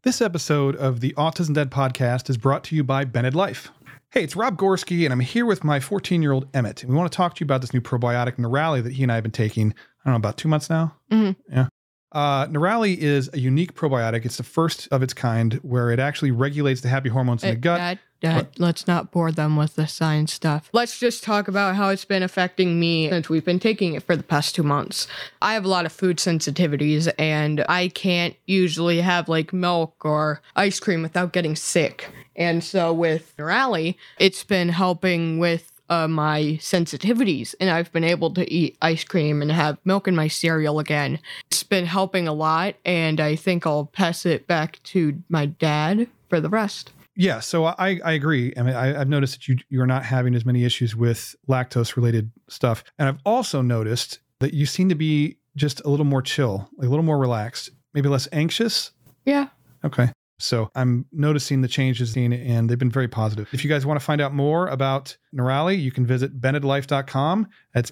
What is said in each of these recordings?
This episode of the Autism Dad podcast is brought to you by Bennett Life. Hey, it's Rob Gorski, and I'm here with my 14-year-old Emmett, and we want to talk to you about this new probiotic, Nerali, that he and I have been taking, I don't know, about 2 months now? Mm-hmm. Yeah. Nerali is a unique probiotic. It's the first of its kind where it actually regulates the happy hormones in the gut. Dad, let's not bore them with the science stuff. Let's just talk about how it's been affecting me since we've been taking it for the past 2 months. I have a lot of food sensitivities, and I can't usually have like milk or ice cream without getting sick. And so with Nerali, it's been helping with my sensitivities, and I've been able to eat ice cream and have milk in my cereal again. It's been helping a lot, and I think I'll pass it back to my dad for the rest. Yeah, so I agree. I mean, I've noticed that you're not having as many issues with lactose-related stuff. And I've also noticed that you seem to be just a little more chill, like a little more relaxed, maybe less anxious. Yeah. Okay. So I'm noticing the changes and they've been very positive. If you guys want to find out more about Nerali, you can visit BennettLife.com. That's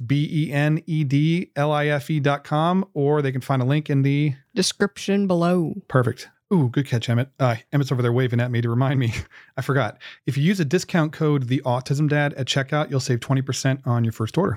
BENEDLIFE.com, or they can find a link in the description below. Perfect. Ooh, good catch, Emmett. Emmett's over there waving at me to remind me. I forgot. If you use a discount code, the Autism Dad, at checkout, you'll save 20% on your first order.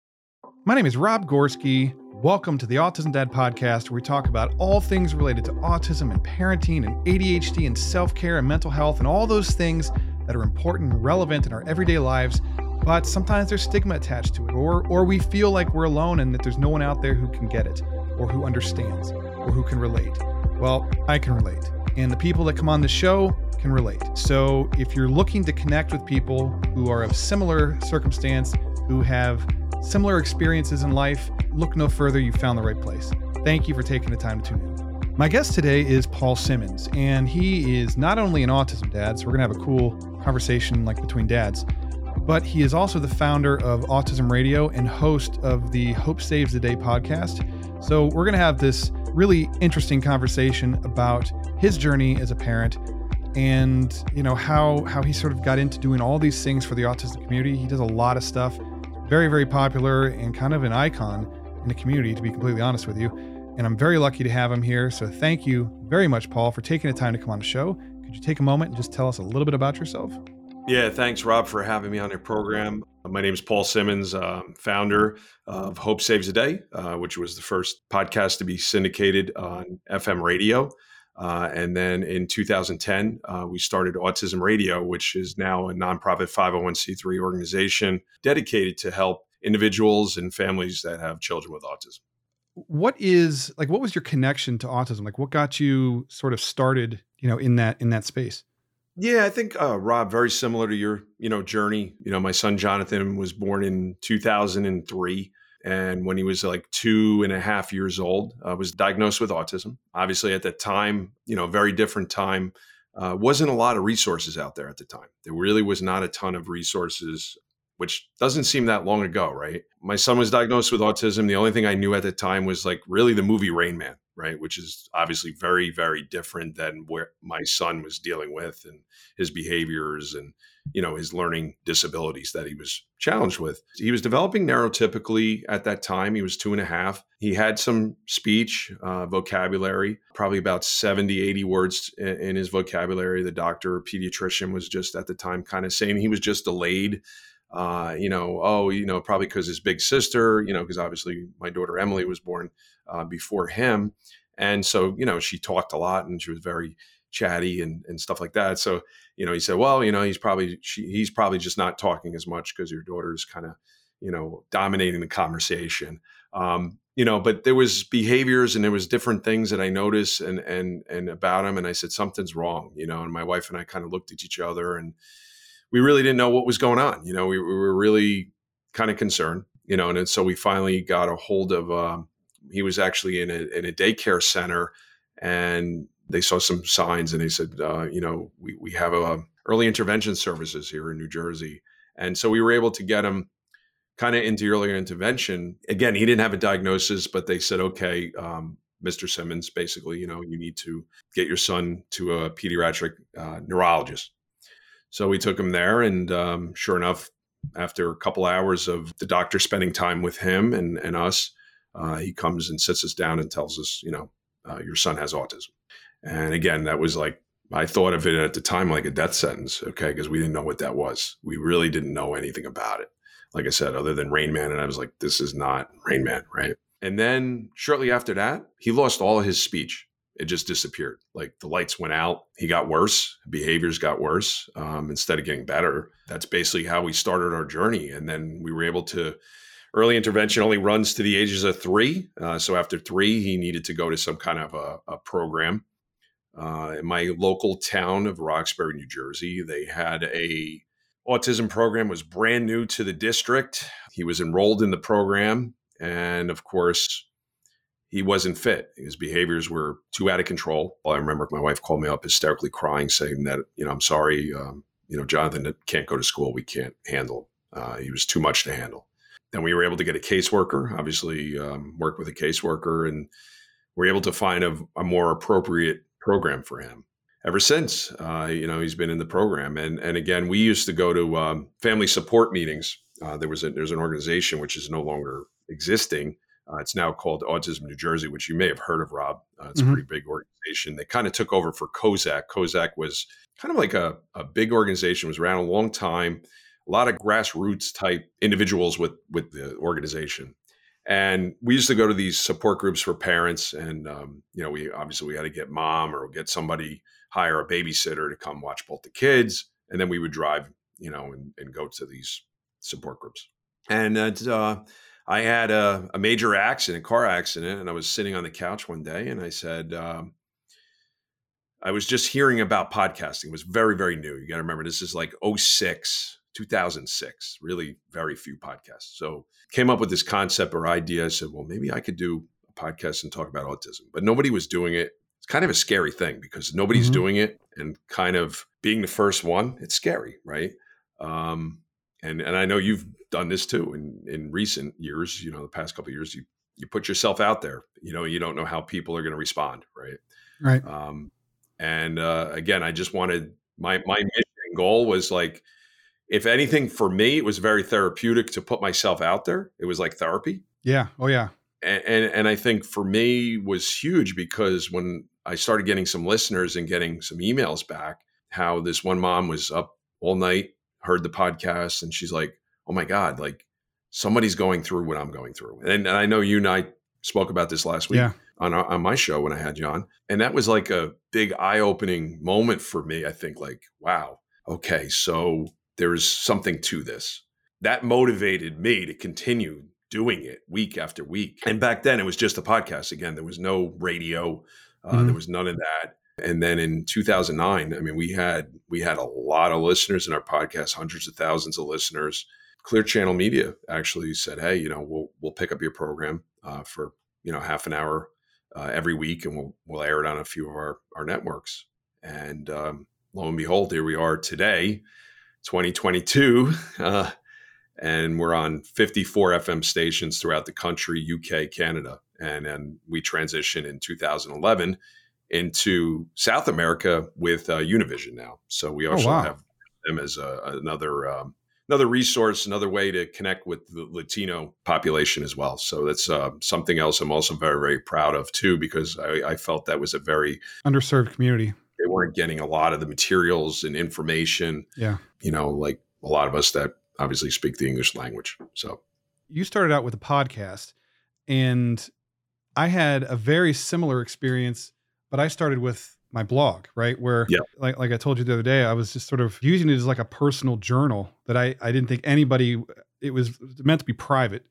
My name is Rob Gorski. Welcome to the Autism Dad podcast, where we talk about all things related to autism and parenting and ADHD and self-care and mental health and all those things that are important and relevant in our everyday lives. But sometimes there's stigma attached to it, or we feel like we're alone and that there's no one out there who can get it, or who understands, or who can relate. Well, I can relate, and the people that come on the show can relate. So if you're looking to connect with people who are of similar circumstance, who have similar experiences in life, look no further, you found the right place. Thank you for taking the time to tune in. My guest today is Paul Simmons, and he is not only an autism dad, so we're gonna have a cool conversation like between dads, but he is also the founder of Autism Radio and host of the Hope Saves the Day podcast. So we're gonna have this really interesting conversation about his journey as a parent and how he sort of got into doing all these things for the autism community. He does a lot of stuff, very, very popular and kind of an icon in the community, to be completely honest with you. And I'm very lucky to have him here. So thank you very much, Paul, for taking the time to come on the show. Could you take a moment and just tell us a little bit about yourself? Yeah, thanks, Rob, for having me on your program. My name is Paul Simmons, founder of Hope Saves the Day, which was the first podcast to be syndicated on FM radio. And then in 2010, we started Autism Radio, which is now a nonprofit 501c3 organization dedicated to help individuals and families that have children with autism. What was your connection to autism? Like, what got you sort of started, in that space? Yeah, I think, Rob, very similar to your, journey. My son, Jonathan, was born in 2003. And when he was like 2.5 years old, was diagnosed with autism. Obviously, at that time, very different time. Wasn't a lot of resources out there at the time. There really was not a ton of resources, which doesn't seem that long ago, right? My son was diagnosed with autism. The only thing I knew at the time was like really the movie Rain Man, right? Which is obviously very, very different than where my son was dealing with and his behaviors and, his learning disabilities that he was challenged with. He was developing neurotypically at that time. He was 2.5. He had some speech, vocabulary, probably about 70, 80 words in his vocabulary. The doctor, pediatrician, was just at the time kind of saying he was just delayed. Probably because his big sister, because obviously my daughter Emily was born before him. And so, she talked a lot and she was very chatty and stuff like that. So, he said, well, he's probably just not talking as much because your daughter's kind of, dominating the conversation. But there was behaviors and there was different things that I noticed and about him. And I said, something's wrong, and my wife and I kind of looked at each other and we really didn't know what was going on. We were really kind of concerned, and so we finally got a hold of, he was actually in a daycare center and they saw some signs and they said, we have early intervention services here in New Jersey. And so we were able to get him kind of into earlier intervention. Again, he didn't have a diagnosis, but they said, okay, Mr. Simmons, basically, you need to get your son to a pediatric neurologist. So we took him there and sure enough, after a couple hours of the doctor spending time with him and us, he comes and sits us down and tells us, your son has autism. And again, that was like, I thought of it at the time like a death sentence, okay, because we didn't know what that was. We really didn't know anything about it. Like I said, other than Rain Man, and I was like, this is not Rain Man, right? And then shortly after that, he lost all of his speech. It just disappeared. Like the lights went out. He got worse. Behaviors got worse instead of getting better. That's basically how we started our journey. And then we were able to, early intervention only runs to the ages of 3. So after 3, he needed to go to some kind of a program. In my local town of Roxbury, New Jersey, they had a autism program, was brand new to the district. He was enrolled in the program. And of course, he wasn't fit. His behaviors were too out of control. I remember my wife called me up hysterically crying, saying that, I'm sorry, Jonathan can't go to school. We can't handle him. He was too much to handle. Then we were able to get a caseworker, obviously work with a caseworker, and we're able to find a more appropriate program for him. Ever since, he's been in the program. And again, we used to go to family support meetings. There's an organization which is no longer existing. It's now called Autism New Jersey, which you may have heard of, Rob. It's a pretty big organization. They kind of took over for COSAC. COSAC was kind of like a big organization, was around a long time, a lot of grassroots type individuals with the organization. And we used to go to these support groups for parents. And, we had to get mom or get somebody, hire a babysitter to come watch both the kids. And then we would drive, and go to these support groups. And I had a major car accident, and I was sitting on the couch one day, and I said, I was just hearing about podcasting. It was very, very new. You got to remember, this is like 2006, really very few podcasts. So came up with this concept or idea. I said, well, maybe I could do a podcast and talk about autism, but nobody was doing it. It's kind of a scary thing because nobody's doing it, and kind of being the first one, it's scary, right? And I know you've done this too in recent years, the past couple of years, you put yourself out there, you don't know how people are going to respond. Right. Right. Again, I just wanted my mission and goal was like, if anything for me, it was very therapeutic to put myself out there. It was like therapy. Yeah. Oh yeah. And I think for me was huge because when I started getting some listeners and getting some emails back, how this one mom was up all night, heard the podcast, and she's like, oh my God, like somebody's going through what I'm going through. And I know you and I spoke about this last week on my show when I had you on. And that was like a big eye-opening moment for me. I think like, wow, okay, so there's something to this. That motivated me to continue doing it week after week. And back then it was just a podcast. Again, there was no radio. There was none of that. And then in 2009, I mean, we had a lot of listeners in our podcast, hundreds of thousands of listeners. Clear Channel Media actually said, hey, we'll pick up your program for, half an hour every week, and we'll air it on a few of our networks. And lo and behold, here we are today, 2022, and we're on 54 FM stations throughout the country, UK, Canada. And then we transitioned in 2011 into South America with Univision now. So we also have them as another resource, another way to connect with the Latino population as well. So that's something else I'm also very, very proud of too, because I felt that was a very underserved community. They weren't getting a lot of the materials and information. Yeah. Like a lot of us that obviously speak the English language. So you started out with a podcast, and I had a very similar experience, but I started with my blog, right? Where like I told you the other day, I was just sort of using it as like a personal journal that I didn't think anybody, it was meant to be private.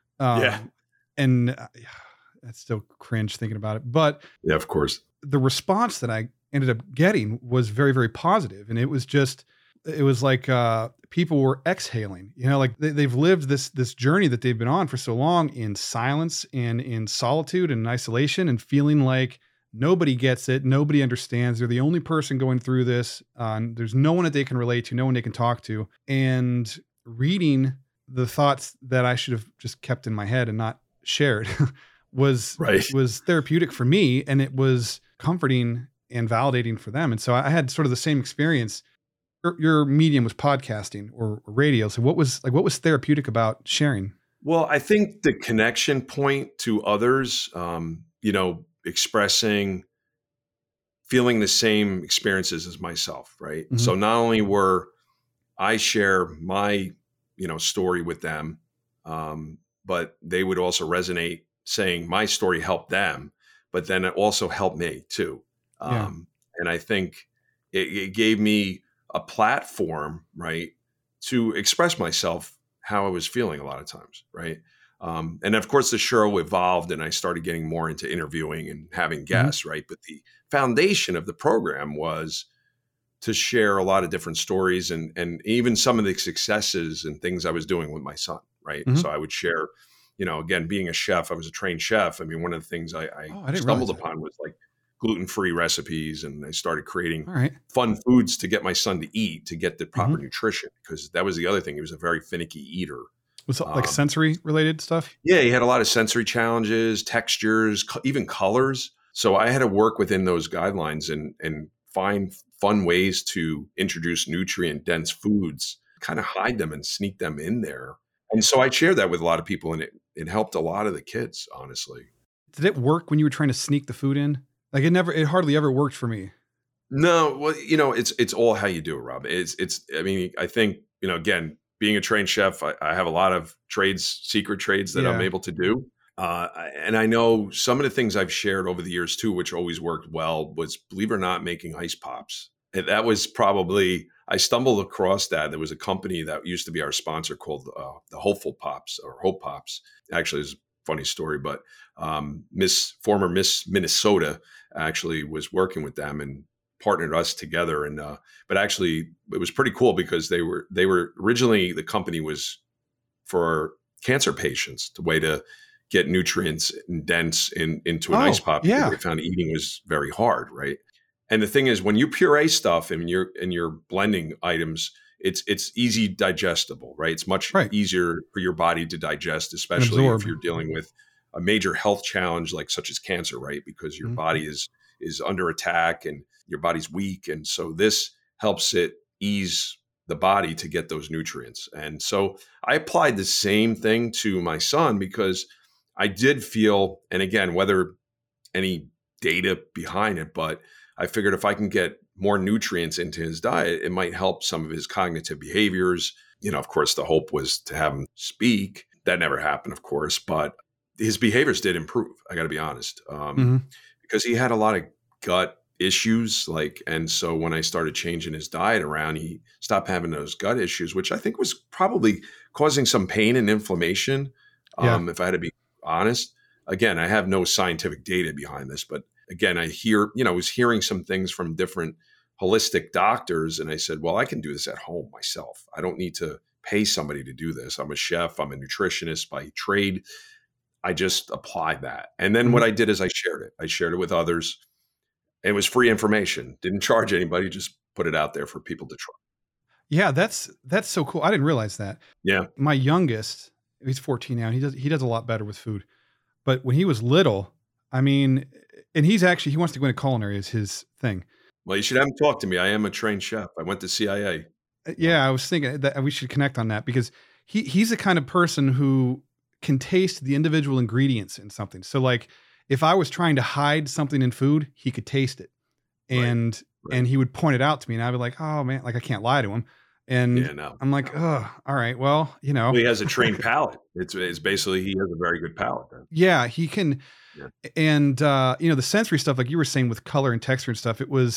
And that's still cringe thinking about it, but yeah, of course the response that I ended up getting was very, very positive. And it was like people were exhaling, like they've lived this journey that they've been on for so long in silence and in solitude and isolation, and feeling like nobody gets it. Nobody understands. They're the only person going through this. There's no one that they can relate to, no one they can talk to. And reading the thoughts that I should have just kept in my head and not shared was therapeutic for me. And it was comforting and validating for them. And so I had sort of the same experience. Your medium was podcasting or radio. So what was therapeutic about sharing? Well, I think the connection point to others, expressing feeling the same experiences as myself, right? Mhm. So not only were I share my, story with them, but they would also resonate saying my story helped them, but then it also helped me too. Yeah. And I think it gave me a platform, right, to express myself how I was feeling a lot of times, right? And of course, the show evolved, and I started getting more into interviewing and having guests, right? But the foundation of the program was to share a lot of different stories and even some of the successes and things I was doing with my son, right? Mhm. So I would share, again, being a chef, I was a trained chef. I mean, one of the things I Oh, I didn't realize stumbled that. upon was like gluten-free recipes, and I started creating All right. fun foods to get my son to eat to get the proper Mhm. nutrition, because that was the other thing. He was a very finicky eater. Was it like Um, sensory related stuff? yeah, he had a lot of sensory challenges, textures, even colors. So I had to work within those guidelines and find fun ways to introduce nutrient dense foods, kind of hide them and sneak them in there. And so I shared that with a lot of people, and it helped a lot of the kids, honestly. Did it work when you were trying to sneak the food in? Like it hardly ever worked for me. No, well, it's all how you do it, Rob. I mean, I think, again, being a trained chef, I have a lot of secret trades that I'm Yeah. able to do. And I know some of the things I've shared over the years too, which always worked well, was, believe it or not, making ice pops. And that was probably, I stumbled across that. There was a company that used to be our sponsor called the Hopeful Pops, or Hope Pops. Actually, it's a funny story, but former Miss Minnesota actually was working with them and partnered us together. And but actually, it was pretty cool because they were originally, the company was for cancer patients, the way to get nutrients and dense into an ice Oh, pop, because yeah. they found eating was very hard, right? And the thing is, when you puree stuff and you're blending items, it's easy digestible, right? It's much Right. easier for your body to digest, And especially if absorb. you're dealing with a major health challenge like such as cancer, right? Because your Mhm. body is under attack and your body's weak, and so this helps it ease the body to get those nutrients. And so I applied the same thing to my son, because I did feel, and again, whether any data behind it, but I figured if I can get more nutrients into his diet, it might help some of his cognitive behaviors. Of course, the hope was to have him speak. That never happened, of course, but his behaviors did improve. I got to be honest, Mhm. because he had a lot of gut issues. And so when I started changing his diet around, he stopped having those gut issues, which I think was probably causing some pain and inflammation. Yeah. If I had to be honest, again, I have no scientific data behind this, but again, I was hearing some things from different holistic doctors, and I said, well, I can do this at home myself. I don't need to pay somebody to do this. I'm a chef. I'm a nutritionist by trade. I just applied that. And then Mhm. what I did is I shared it. I shared it with others. It was free information. Didn't charge anybody, just put it out there for people to try. Yeah, that's so cool. I didn't realize that. Yeah. My youngest, he's 14 now. He does a lot better with food. But when he was little, I mean, and he wants to go into culinary is his thing. Well, you should have him talk to me. I am a trained chef. I went to CIA. Yeah, I was thinking that we should connect on that because he's the kind of person who can taste the individual ingredients in something. So like if I was trying to hide something in food, he could taste it. Right. And Right. he would point it out to me and I'd be like, "Oh man, like I can't lie to him." And Yeah, no. I'm like, "Oh, all right. Well, Well, he has a trained palate. It's basically, he has a very good palate then. yeah, he can." Yeah. And the sensory stuff like you were saying with color and texture and stuff, it was,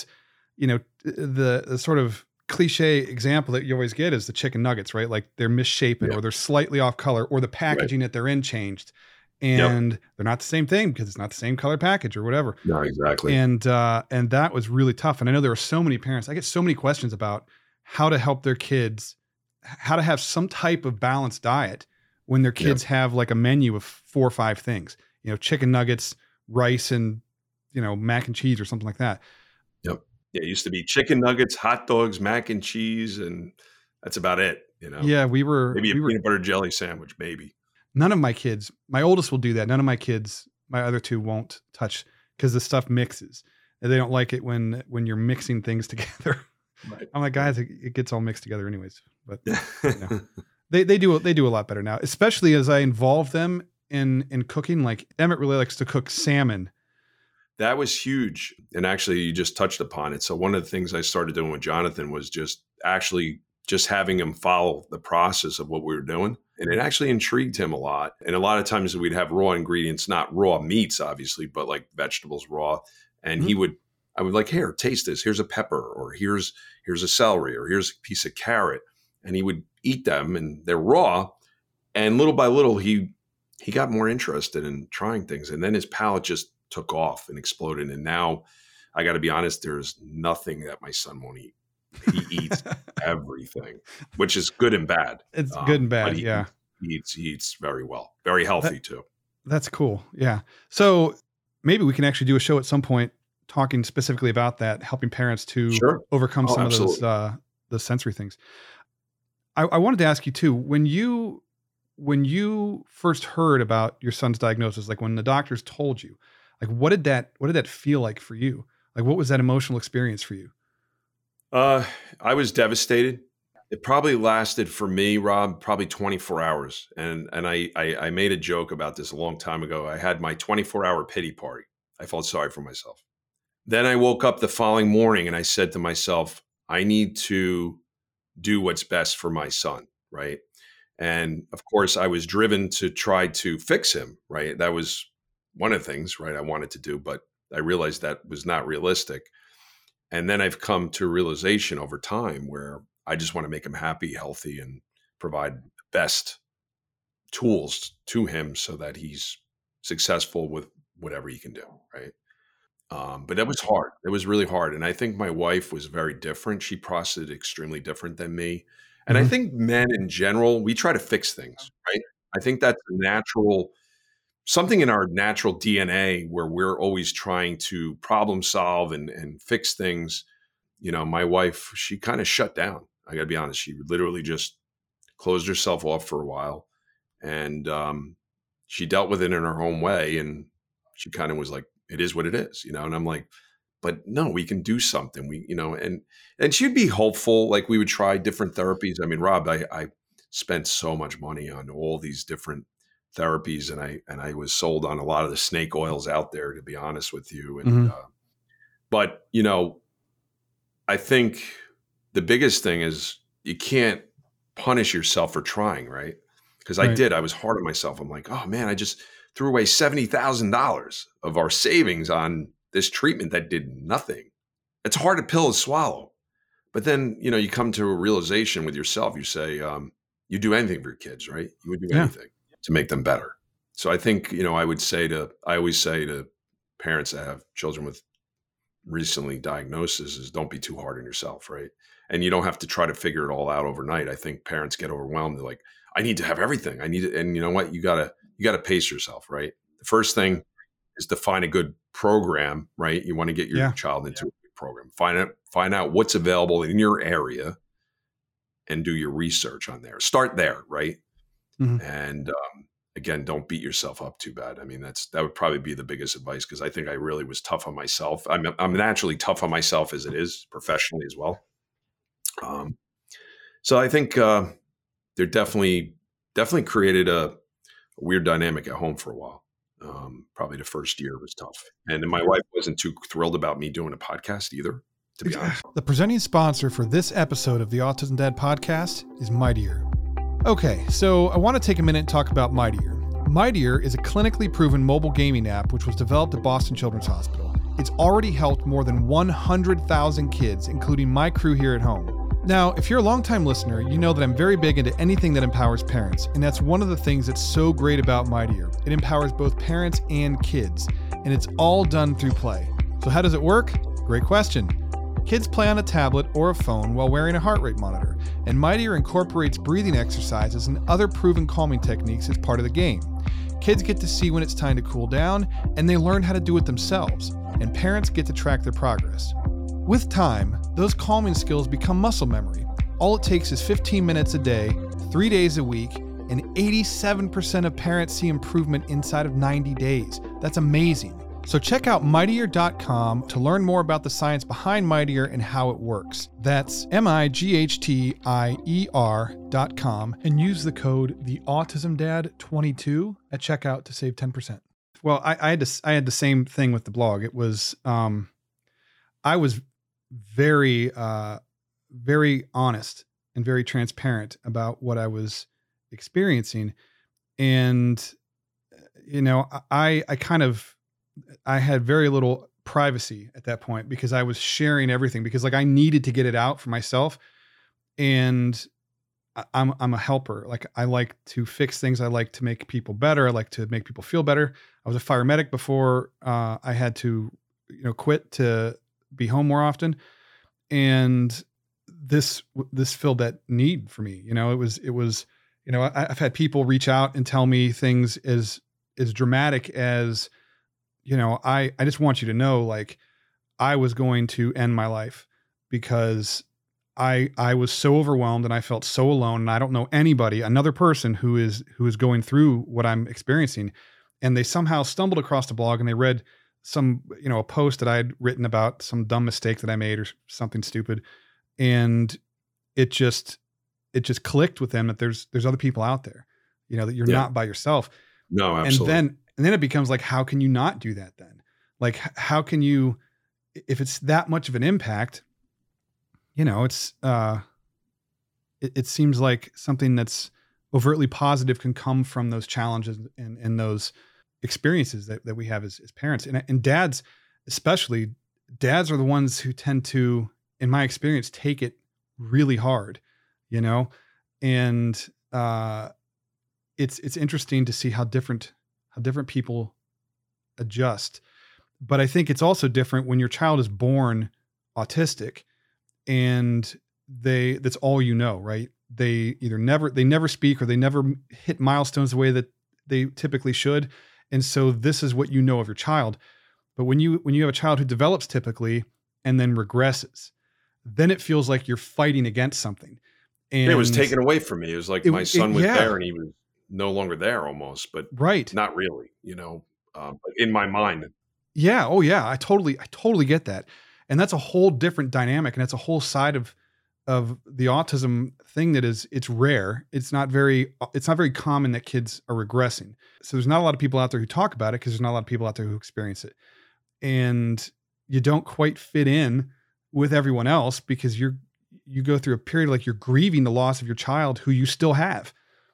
the sort of cliche example that you always get is the chicken nuggets, right? Like they're misshapen Yeah. or they're slightly off color or the packaging that they're in changed. And they're not the same thing because it's not the same color package or whatever. No, exactly. And that was really tough. And I know there are so many parents. I get so many questions about how to help their kids, how to have some type of balanced diet when their kids have like a menu of 4 or 5 things, chicken nuggets, rice, and, mac and cheese or something like that. Yep. Yeah, it used to be chicken nuggets, hot dogs, mac and cheese, and that's about it. Yeah, Maybe a we were peanut butter jelly sandwich, maybe. none of my kids, my oldest will do that. None of my kids, my other 2 won't touch because the stuff mixes. And they don't like it when you're mixing things together. Right. I'm like, guys, it gets all mixed together anyways. But they do a lot better now, especially as I involve them in cooking. Like Emmett really likes to cook salmon That was huge. And actually, you just touched upon it. So one of the things I started doing with Jonathan was just having him follow the process of what we were doing. And it actually intrigued him a lot. And a lot of times we'd have raw ingredients, not raw meats, obviously, but like vegetables raw. And I would like, here, taste this. Here's a pepper, or here's a celery, or here's a piece of carrot. And he would eat them, and they're raw. And little by little, he got more interested in trying things. And then his palate just took off and exploded. And now I got to be honest, there's nothing that my son won't eat. He eats everything, which is good and bad. It's good and bad. He eats very well, very healthy too. That's cool. Yeah. So maybe we can actually do a show at some point talking specifically about that, helping parents to overcome some of those sensory things. I wanted to ask you too, when you first heard about your son's diagnosis, like when the doctors told you, like what did that feel like for you? Like what was that emotional experience for you? I was devastated. It probably lasted for me, Rob, probably 24 hours. And I made a joke about this a long time ago. I had my 24-hour pity party. I felt sorry for myself. Then I woke up the following morning and I said to myself, I need to do what's best for my son, right? And of course, I was driven to try to fix him, right? That was one of the things, right, I wanted to do, but I realized that was not realistic. And then I've come to a realization over time where I just want to make him happy, healthy, and provide the best tools to him so that he's successful with whatever he can do, right? But that was hard. It was really hard. And I think my wife was very different. She processed it extremely different than me. And I think men in general, we try to fix things, right? I think that's something in our natural DNA where we're always trying to problem solve and fix things. You know, my wife, she kind of shut down. I got to be honest. She literally just closed herself off for a while, and she dealt with it in her own way. And she kind of was like, it is what it is, you know? And I'm like, but no, we can do something. And she'd be hopeful. Like we would try different therapies. I mean, Rob, I spent so much money on all these different therapies, and I was sold on a lot of the snake oils out there, to be honest with you. And but you know, I think the biggest thing is you can't punish yourself for trying, right? Because I was hard on myself. I'm like, oh man, I just threw away $70,000 of our savings on this treatment that did nothing. It's a hard pill to swallow. But then, you know, you come to a realization with yourself. You say, you do anything for your kids, right? You would do anything to make them better. So I think, you know, I always say to parents that have children with recently diagnoses is don't be too hard on yourself, right? And you don't have to try to figure it all out overnight. I think parents get overwhelmed. They're like, I need to have everything. I need it. And you know what? You gotta pace yourself, right? The first thing is to find a good program, right? You want to get your child into a good program. Find out what's available in your area and do your research on there. Start there, right? And again, don't beat yourself up too bad. I mean, that would probably be the biggest advice, because I think I really was tough on myself. I'm naturally tough on myself as it is professionally as well. So I think they're definitely created a weird dynamic at home for a while. Probably the first year was tough. And my wife wasn't too thrilled about me doing a podcast either, to be honest. The presenting sponsor for this episode of the Autism Dad podcast is Mightier. Okay, so I want to take a minute and talk about Mightier. Mightier is a clinically proven mobile gaming app which was developed at Boston Children's Hospital. It's already helped more than 100,000 kids, including my crew here at home. Now, if you're a longtime listener, you know that I'm very big into anything that empowers parents, and that's one of the things that's so great about Mightier. It empowers both parents and kids, and it's all done through play. So how does it work? Great question. Kids play on a tablet or a phone while wearing a heart rate monitor, and Mightier incorporates breathing exercises and other proven calming techniques as part of the game. Kids get to see when it's time to cool down, and they learn how to do it themselves, and parents get to track their progress. With time, those calming skills become muscle memory. All it takes is 15 minutes a day, 3 days a week, and 87% of parents see improvement inside of 90 days. That's amazing. So check out Mightier.com to learn more about the science behind Mightier and how it works. That's MIGHTIER.com and use the code TheAutismDad22 at checkout to save 10%. Well, I had the same thing with the blog. It was, I was very, very honest and very transparent about what I was experiencing. And, I kind of, I had very little privacy at that point because I was sharing everything because like I needed to get it out for myself. And I'm a helper. Like I like to fix things. I like to make people better. I like to make people feel better. I was a fire medic before I had to, quit to be home more often. And this filled that need for me. It was, I've had people reach out and tell me things as dramatic as, I just want you to know, like I was going to end my life because I was so overwhelmed and I felt so alone and I don't know anybody, another person who is going through what I'm experiencing. And they somehow stumbled across the blog and they read some, a post that I had written about some dumb mistake that I made or something stupid. And it just clicked with them that there's other people out there, that you're not by yourself. No, absolutely. And then it becomes like, how can you not do that then? Like, how can you, if it's that much of an impact, it's, it seems like something that's overtly positive can come from those challenges and those experiences that we have as parents and dads, especially dads are the ones who tend to, in my experience, take it really hard, and, it's interesting to see how different people adjust. But I think it's also different when your child is born autistic and that's all right? They either never speak or they never hit milestones the way that they typically should. And so this is what of your child. But when you have a child who develops typically and then regresses, then it feels like you're fighting against something. And it was taken away from me. It was like my son was there and he was no longer there almost, but not really, in my mind. Yeah. Oh yeah. I totally get that. And that's a whole different dynamic. And that's a whole side of the autism thing that it's rare. It's not very common that kids are regressing. So there's not a lot of people out there who talk about it because there's not a lot of people out there who experience it. And you don't quite fit in with everyone else because you go through a period like you're grieving the loss of your child who you still have,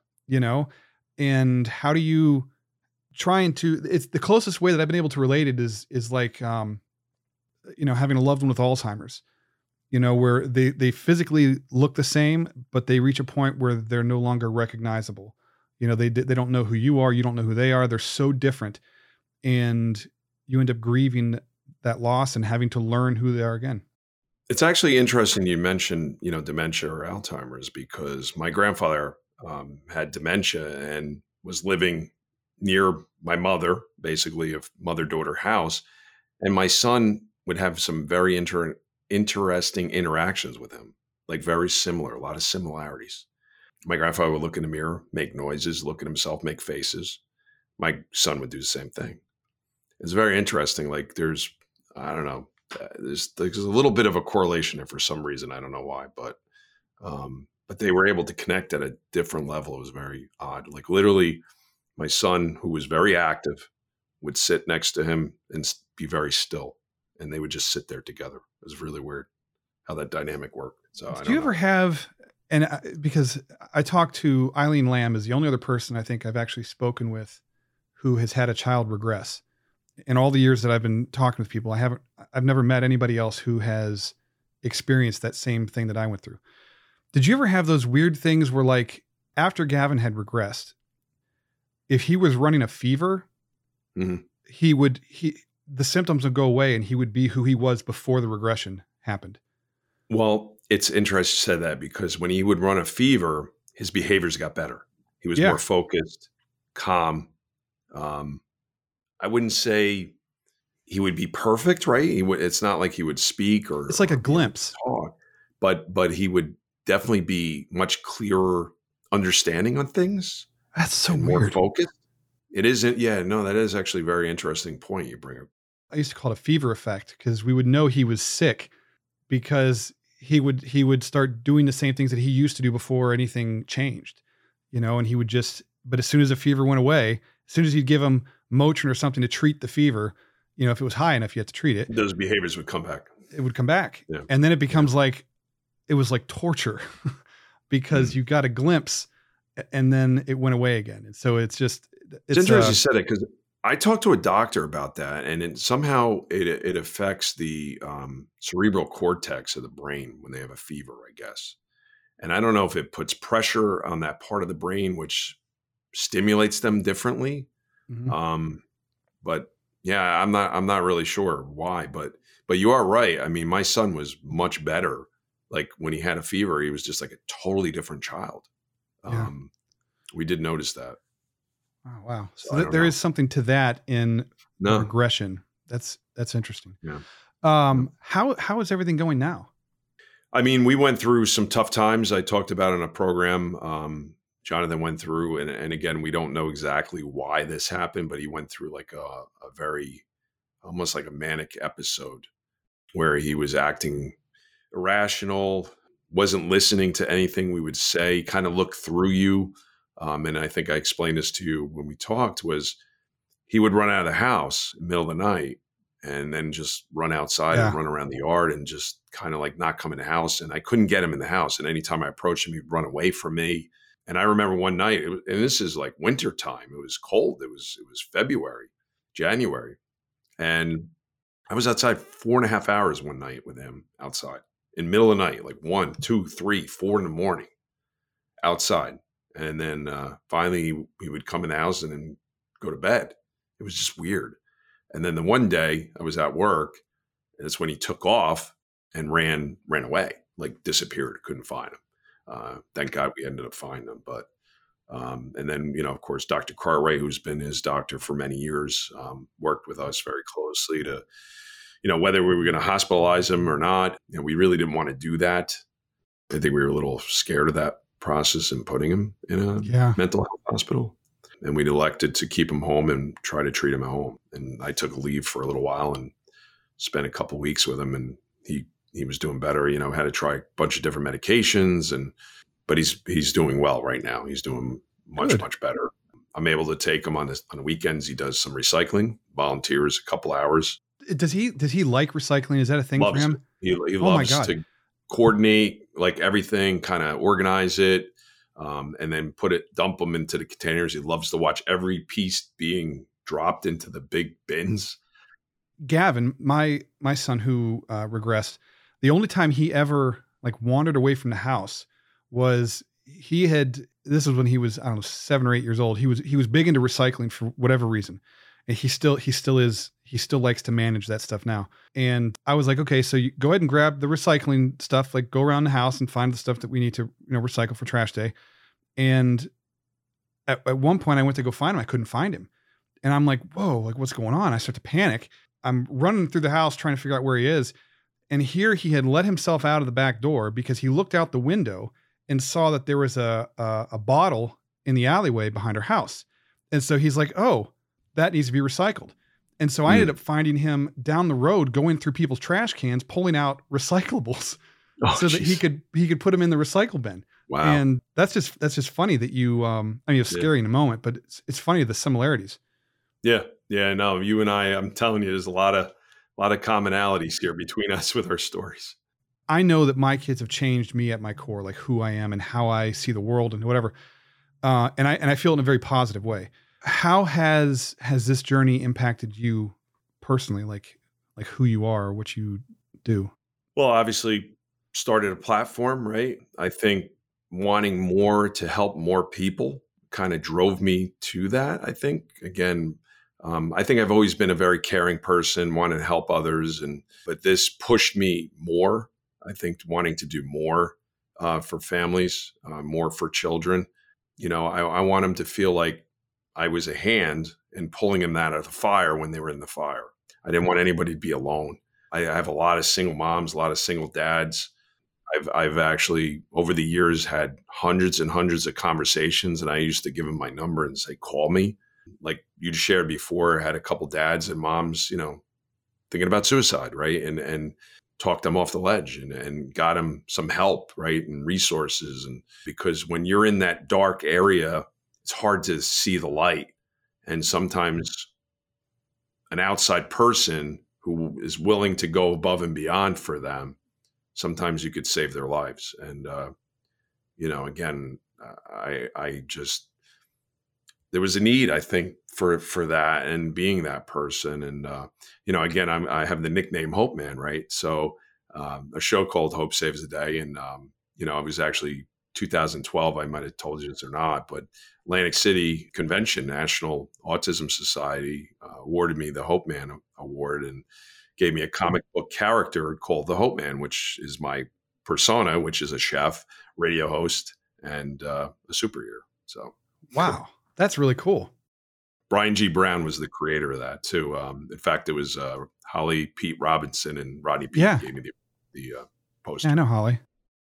and how do you it's the closest way that I've been able to relate it is like, having a loved one with Alzheimer's, where they physically look the same, but they reach a point where they're no longer recognizable. They don't know who you are. You don't know who they are. They're so different. And you end up grieving that loss and having to learn who they are again. It's actually interesting you mentioned, dementia or Alzheimer's because my grandfather had dementia and was living near my mother, basically a mother-daughter house. And my son would have some very interesting interactions with him, like very similar, a lot of similarities. My grandfather would look in the mirror, make noises, look at himself, make faces. My son would do the same thing. It's very interesting. Like I don't know, there's a little bit of a correlation there for some reason. I don't know why, but they were able to connect at a different level. It was very odd. Like literally my son, who was very active, would sit next to him and be very still. And they would just sit there together. It was really weird how that dynamic worked. So do you ever have, and because I talked to Eileen Lamb is the only other person I think I've actually spoken with who has had a child regress. In all the years that I've been talking with people, I've never met anybody else who has experienced that same thing that I went through. Did you ever have those weird things where like after Gavin had regressed, if he was running a fever, mm-hmm. the symptoms would go away and he would be who he was before the regression happened? Well, it's interesting you said that because when he would run a fever, his behaviors got better. He was more focused, calm. I wouldn't say he would be perfect, right? It's not like he would speak or it's like a glimpse, talk, but he would definitely be much clearer understanding on things. That's so weird. More focused. It isn't. Yeah, no, that is actually a very interesting point you bring up. I used to call it a fever effect because we would know he was sick because he would start doing the same things that he used to do before anything changed, and he would but as soon as the fever went away, as soon as you'd give him Motrin or something to treat the fever. You know, if it was high enough, you had to treat it. Those behaviors would come back. It would come back. Yeah. And then it becomes like, it was like torture because you got a glimpse and then it went away again. And so it's just, It's interesting you said it, because I talked to a doctor about that, and somehow it affects the cerebral cortex of the brain when they have a fever, I guess. And I don't know if it puts pressure on that part of the brain, which stimulates them differently. But yeah, I'm not really sure why, but you are right. I mean, my son was much better. Like when he had a fever, he was just like a totally different child. Yeah. We did notice that. Oh, wow. So So there is something to that in regression. That's interesting. Yeah. How is everything going now? I mean, we went through some tough times. I talked about in a program. Jonathan went through, and again, we don't know exactly why this happened, but he went through like a very, almost like a manic episode where he was acting irrational, wasn't listening to anything we would say, kind of looked through you. And I think I explained this to you when we talked, was he would run out of the house in the middle of the night and then just run outside and run around the yard and just kind of like not come in the house. And I couldn't get him in the house. And anytime I approached him, he'd run away from me. And I remember one night, and this is like winter time. It was cold. It was February, January. And I was outside 4.5 hours one night with him outside in the middle of the night, like 1, 2, 3, 4 in the morning outside. And then finally he would come in the house and then go to bed. It was just weird. And then the one day I was at work, and it's when he took off and ran away, like disappeared. Couldn't find him. Thank God we ended up finding him. But and then, of course, Dr. Cartwright, who's been his doctor for many years, worked with us very closely to, whether we were going to hospitalize him or not. We really didn't want to do that. I think we were a little scared of that process and putting him in a mental health hospital. And we'd elected to keep him home and try to treat him at home. And I took a leave for a little while and spent a couple of weeks with him, and he was doing better. Had to try a bunch of different medications, but he's doing well right now. He's doing much better. I'm able to take him on the weekends. He does some recycling, volunteers a couple hours. Does he like recycling? Is that a thing for him? He loves to coordinate like everything, kind of organize it, and then dump them into the containers. He loves to watch every piece being dropped into the big bins. Gavin, my son who regressed, the only time he ever like wandered away from the house was this was when he was, I don't know, 7 or 8 years old. He was big into recycling for whatever reason. And he still likes to manage that stuff now. And I was like, okay, so you go ahead and grab the recycling stuff, like go around the house and find the stuff that we need to, recycle for trash day. And at one point I went to go find him. I couldn't find him. And I'm like, whoa, like what's going on? I start to panic. I'm running through the house trying to figure out where he is. And here he had let himself out of the back door because he looked out the window and saw that there was a bottle in the alleyway behind our house. And so he's like, oh, that needs to be recycled. And so I ended up finding him down the road, going through people's trash cans, pulling out recyclables that he could put them in the recycle bin. Wow. And that's just funny that you, it's scary in a moment, but it's funny, the similarities. Yeah. Yeah. No, you and I'm telling you, there's a lot of commonalities here between us with our stories. I know that my kids have changed me at my core, like who I am and how I see the world and whatever. And I feel it in a very positive way. How has this journey impacted you personally? Like who you are, or what you do? Well, obviously started a platform, right? I think wanting more to help more people kind of drove me to that. I think, again, I think I've always been a very caring person, wanted to help others. But this pushed me more, I think, wanting to do more for families, more for children. I want them to feel like I was a hand in pulling them out of the fire when they were in the fire. I didn't want anybody to be alone. I have a lot of single moms, a lot of single dads. I've actually, over the years, had hundreds and hundreds of conversations, and I used to give them my number and say, call me. Like you shared before, I had a couple dads and moms, thinking about suicide, right? And talked them off the ledge and got them some help, right? And resources. And because when you're in that dark area, it's hard to see the light. And sometimes an outside person who is willing to go above and beyond for them, sometimes you could save their lives. And, again, I just, there was a need, I think, for that and being that person. And, again, I have the nickname Hope Man, right? So a show called Hope Saves the Day. And, it was actually 2012, I might have told you this or not, but Atlantic City Convention, National Autism Society awarded me the Hope Man Award and gave me a comic book character called the Hope Man, which is my persona, which is a chef, radio host, and a superhero. So, wow, that's really cool. Brian G. Brown was the creator of that too. In fact, it was Holly Pete Robinson and Rodney Pete gave me the poster. Yeah, I know Holly.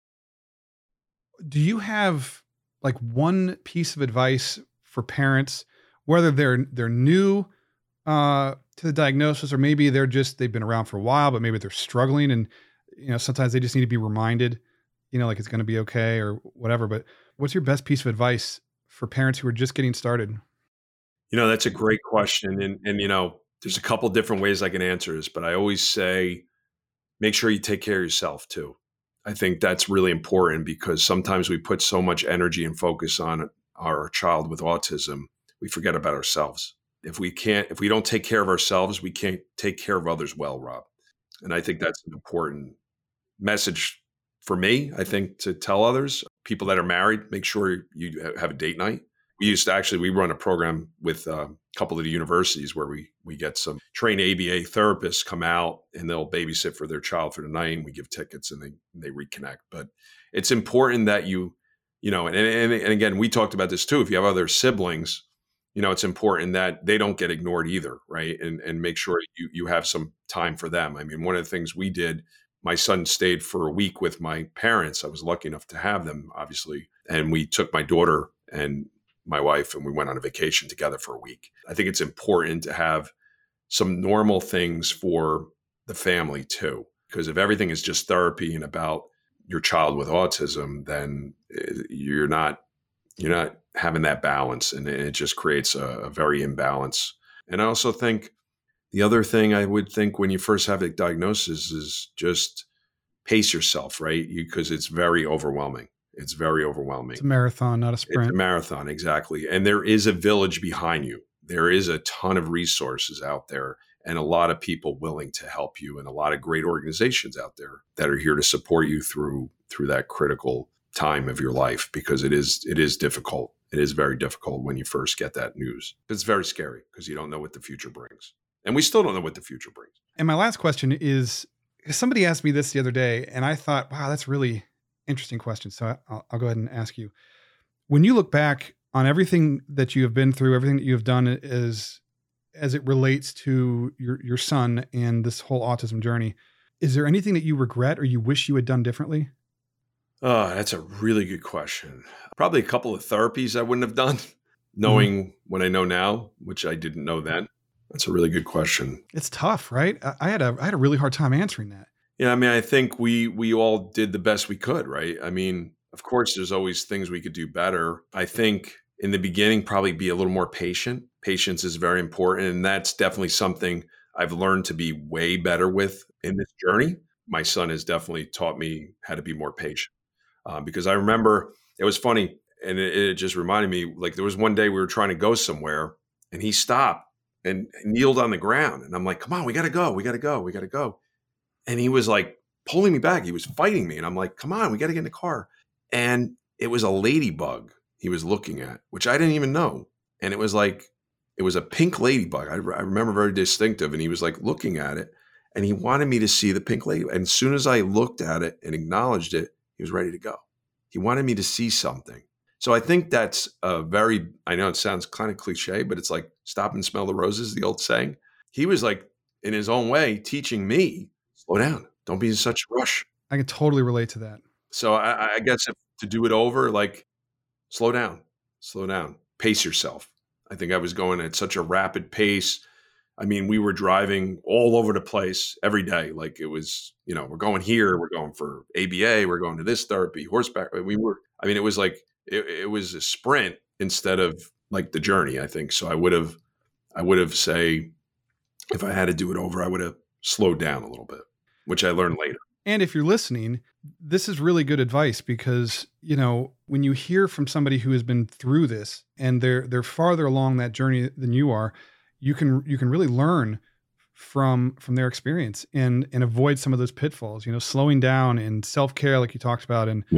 Do you have like one piece of advice for parents, whether they're new to the diagnosis, or maybe they've been around for a while, but maybe they're struggling, and sometimes they just need to be reminded, like it's going to be okay or whatever. But what's your best piece of advice for parents who are just getting started? That's a great question, and there's a couple different ways I can answer this, but I always say, make sure you take care of yourself too. I think that's really important because sometimes we put so much energy and focus on our child with autism, we forget about ourselves. If we don't take care of ourselves, we can't take care of others well, Rob. And I think that's an important message for me, I think, to tell others. People that are married, make sure you have a date night. We run a program with a couple of the universities where we get some trained ABA therapists come out and they'll babysit for their child for the night, and we give tickets and they reconnect. But it's important that and again, we talked about this too. If you have other siblings, it's important that they don't get ignored either, right? And make sure you have some time for them. I mean, one of the things we did, my son stayed for a week with my parents. I was lucky enough to have them, obviously. And we took my daughter and my wife and we went on a vacation together for a week. I think it's important to have some normal things for the family too, because if everything is just therapy and about your child with autism, then you're not having that balance, and it just creates a very imbalance. And I also think the other thing I would think when you first have a diagnosis is just pace yourself, right? Because it's very overwhelming. It's very overwhelming. It's a marathon, not a sprint. It's a marathon, exactly. And there is a village behind you. There is a ton of resources out there and a lot of people willing to help you, and a lot of great organizations out there that are here to support you through that critical time of your life, because it is difficult. It is very difficult when you first get that news. It's very scary because you don't know what the future brings. And we still don't know what the future brings. And my last question is, somebody asked me this the other day, and I thought, wow, that's really interesting question. So I'll go ahead and ask you. When you look back on everything that you have been through, everything that you have done as it relates to your son and this whole autism journey, is there anything that you regret or you wish you had done differently? Oh, that's a really good question. Probably a couple of therapies I wouldn't have done, knowing what I know now, which I didn't know then. That's a really good question. It's tough, right? I had a really hard time answering that. Yeah, I mean, I think we all did the best we could, right? I mean, of course, there's always things we could do better. I think in the beginning, probably be a little more patient. Patience is very important. And that's definitely something I've learned to be way better with in this journey. My son has definitely taught me how to be more patient. Because I remember it was funny, and it just reminded me, like there was one day we were trying to go somewhere and he stopped and kneeled on the ground. And I'm like, come on, we got to go. And he was like pulling me back. He was fighting me. And I'm like, come on, we got to get in the car. And it was a ladybug he was looking at, which I didn't even know. And it was a pink ladybug. I remember very distinctive. And he was like looking at it and he wanted me to see the pink ladybug. And as soon as I looked at it and acknowledged it, he was ready to go. He wanted me to see something. So I think that's I know it sounds kind of cliche, but it's like stop and smell the roses, the old saying. He was like, in his own way, teaching me, slow down. Don't be in such a rush. I can totally relate to that. So I guess to do it over, like slow down, pace yourself. I think I was going at such a rapid pace. I mean, we were driving all over the place every day. Like it was, we're going here, we're going for ABA, we're going to this therapy, horseback. It was like, it was a sprint instead of like the journey, I think. So I would have say, if I had to do it over, I would have slowed down a little bit, which I learned later. And if you're listening, this is really good advice because, when you hear from somebody who has been through this and they're farther along that journey than you are, you can really learn from their experience and avoid some of those pitfalls, slowing down and self-care, like you talked about. And,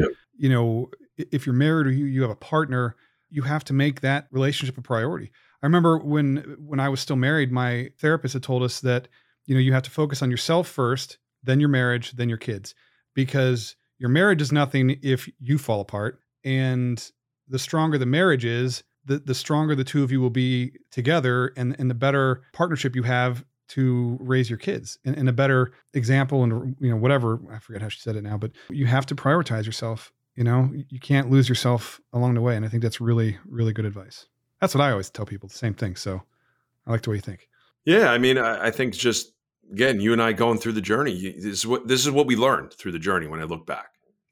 if you're married or you have a partner, you have to make that relationship a priority. I remember when I was still married, my therapist had told us that, you have to focus on yourself first, then your marriage, then your kids, because your marriage is nothing if you fall apart. And the stronger the marriage is, the stronger the two of you will be together and the better partnership you have to raise your kids and a better example. And, whatever, I forget how she said it now, but you have to prioritize yourself. You can't lose yourself along the way. And I think that's really, really good advice. That's what I always tell people, the same thing. So I like the way you think. Yeah. I mean, I think just, again, you and I going through the journey, this is what we learned through the journey when I look back,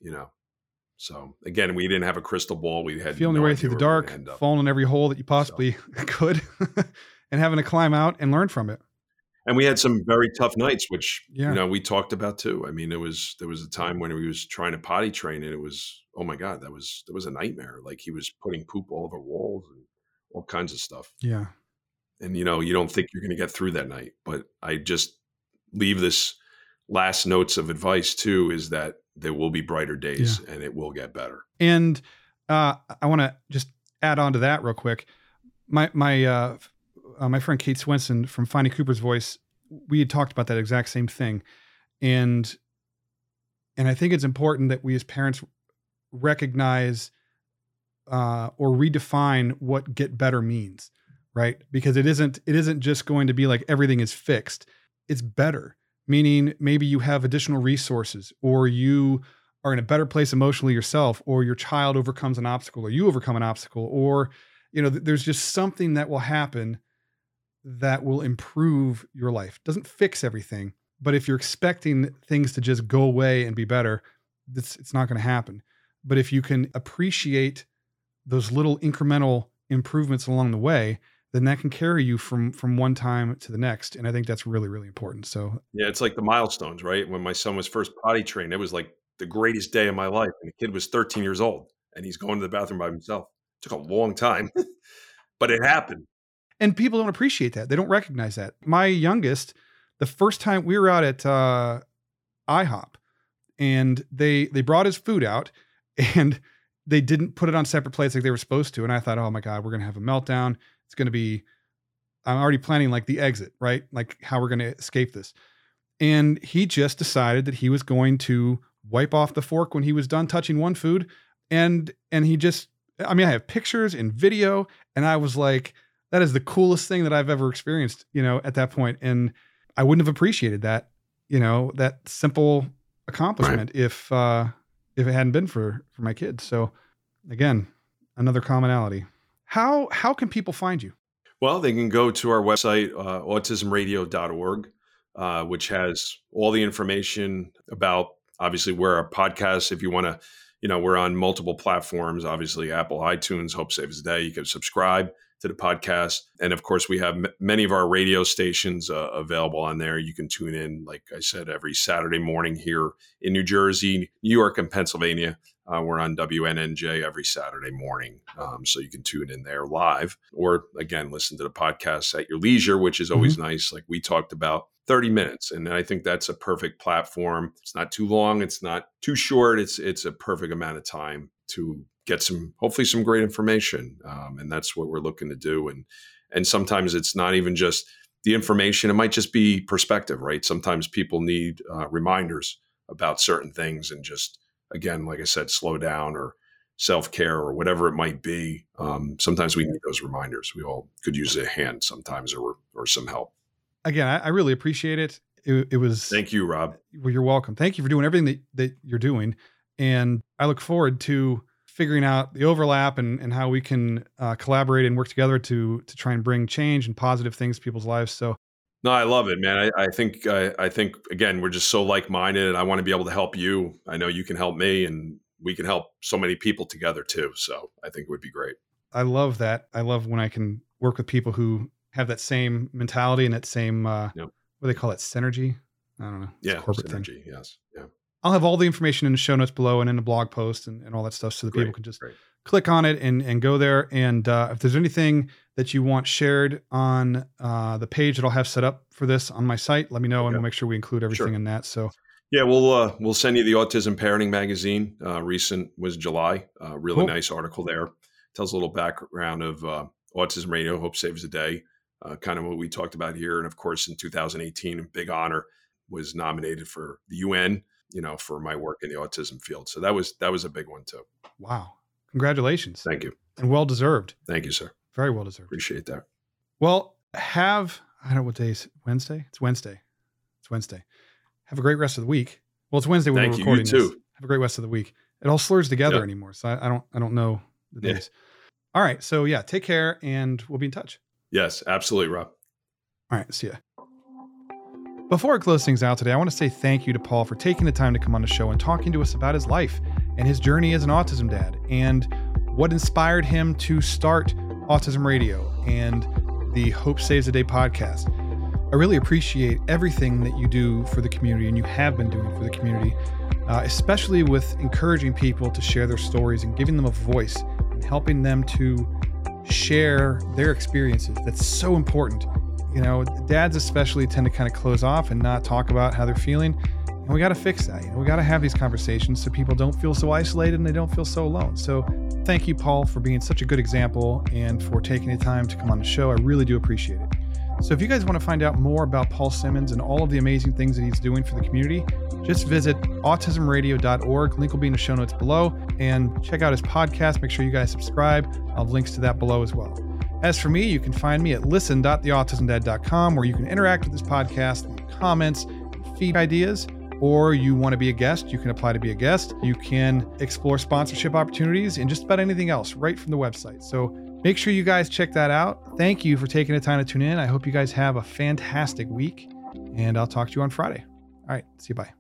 So again, we didn't have a crystal ball. We had feeling your way through the dark, falling in every hole that you possibly could and having to climb out and learn from it. And we had some very tough nights, which, we talked about too. I mean, there was a time when he was trying to potty train and it was, oh my God, that was a nightmare. Like he was putting poop all over walls and all kinds of stuff. Yeah. And, you don't think you're going to get through that night, but I just leave this last notes of advice too, is that there will be brighter days and it will get better. And I want to just add on to that real quick. My friend Kate Swenson from Finding Cooper's Voice, we had talked about that exact same thing. And I think it's important that we as parents recognize or redefine what get better means, right? Because it isn't just going to be like everything is fixed. It's better, meaning maybe you have additional resources or you are in a better place emotionally yourself, or your child overcomes an obstacle or you overcome an obstacle, or, there's just something that will happen that will improve your life. Doesn't fix everything, but if you're expecting things to just go away and be better, it's not going to happen. But if you can appreciate those little incremental improvements along the way, then that can carry you from one time to the next. And I think that's really, really important. So yeah, it's like the milestones, right? When my son was first potty trained, it was like the greatest day of my life. And the kid was 13 years old and he's going to the bathroom by himself. It took a long time, but it happened. And people don't appreciate that. They don't recognize that. My youngest, the first time we were out at IHOP and they brought his food out and they didn't put it on separate plates like they were supposed to. And I thought, oh my God, we're going to have a meltdown. It's going to be, I'm already planning like the exit, right? Like how we're going to escape this. And he just decided that he was going to wipe off the fork when he was done touching one food. And he just, I have pictures and video. And I was like, that is the coolest thing that I've ever experienced, at that point. And I wouldn't have appreciated that, that simple accomplishment if it hadn't been for my kids. So again, another commonality. How can people find you? Well, they can go to our website, autismradio.org, which has all the information about, obviously, we're a podcast. If you want to, we're on multiple platforms, obviously Apple, iTunes, Hope Saves the Day. You can subscribe to the podcast. And of course, we have many of our radio stations available on there. You can tune in, like I said, every Saturday morning here in New Jersey, New York, and Pennsylvania. We're on WNNJ every Saturday morning. So you can tune in there live or, again, listen to the podcast at your leisure, which is always nice. Like we talked about, 30 minutes. And I think that's a perfect platform. It's not too long. It's not too short. It's a perfect amount of time to get hopefully some great information. And that's what we're looking to do. And sometimes it's not even just the information. It might just be perspective, right? Sometimes people need reminders about certain things and just, again, like I said, slow down or self-care or whatever it might be. Sometimes we need those reminders. We all could use a hand sometimes or some help. Again, I really appreciate it. It was. Thank you, Rob. Well, you're welcome. Thank you for doing everything that you're doing. And I look forward to figuring out the overlap and how we can collaborate and work together to try and bring change and positive things to people's lives. So. No, I love it, man. I think again, we're just so like-minded and I want to be able to help you. I know you can help me and we can help so many people together too. So I think it would be great. I love that. I love when I can work with people who have that same mentality and that same, Yep. what do they call it? Synergy? I don't know. It's a Yeah. corporate thing. Synergy. Yes. Yeah. I'll have all the information in the show notes below and in the blog post and all that stuff so that people can just Great. click on it and go there. And if there's anything that you want shared on the page that I'll have set up for this on my site, let me know and we'll make sure we include everything in that. So yeah, we'll send you the Autism Parenting magazine. Recent was July. Really nice article there. Tells a little background of Autism Radio, Hope Saves a Day, kind of what we talked about here. And of course, in 2018, a big honor, was nominated for the UN, for my work in the autism field. So that was a big one too. Wow. Congratulations. Thank you. And well-deserved. Thank you, sir. Very well-deserved. Appreciate that. Well, I don't know what day is Wednesday. It's Wednesday. Have a great rest of the week. Well, it's Wednesday when we're recording this. You too. Have a great rest of the week. It all slurs together anymore. So I don't know the days. All right. So yeah, take care and we'll be in touch. Yes, absolutely, Rob. All right. See ya. Before I close things out today, I want to say thank you to Paul for taking the time to come on the show and talking to us about his life and his journey as an autism dad and what inspired him to start Autism Radio and the Hope Saves a Day podcast. I really appreciate everything that you do for the community and you have been doing for the community, especially with encouraging people to share their stories and giving them a voice and helping them to share their experiences. That's so important. Dads especially tend to kind of close off and not talk about how they're feeling. And we got to fix that. We got to have these conversations so people don't feel so isolated and they don't feel so alone. So thank you, Paul, for being such a good example and for taking the time to come on the show. I really do appreciate it. So if you guys want to find out more about Paul Simmons and all of the amazing things that he's doing for the community, just visit autismradio.org. Link will be in the show notes below, and check out his podcast. Make sure you guys subscribe. I'll have links to that below as well. As for me, you can find me at listen.theautismdad.com, where you can interact with this podcast, leave comments, feed ideas, or you want to be a guest, you can apply to be a guest. You can explore sponsorship opportunities and just about anything else right from the website. So make sure you guys check that out. Thank you for taking the time to tune in. I hope you guys have a fantastic week, and I'll talk to you on Friday. All right. See you. Bye.